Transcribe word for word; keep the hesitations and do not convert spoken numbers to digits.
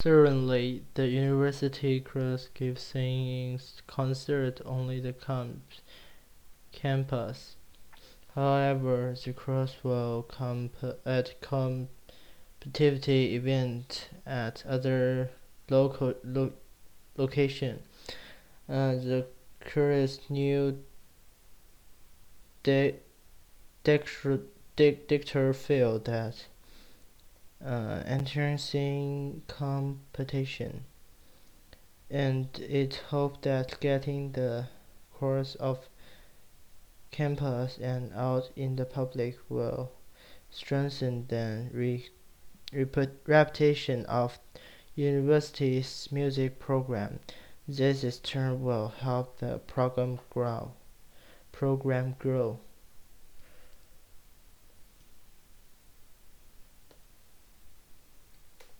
Currently, the university cross keeps saying considered only the camp campus. However, the cross will comp- at competitive events at other local lo- location. Uh, the curious new di- dictator dictator feel that uh, entering competition, and it hoped that getting the course of campus and out in the public will strengthen the re- repu- reputation of university's music program. This in turn will help the program grow. Program grow.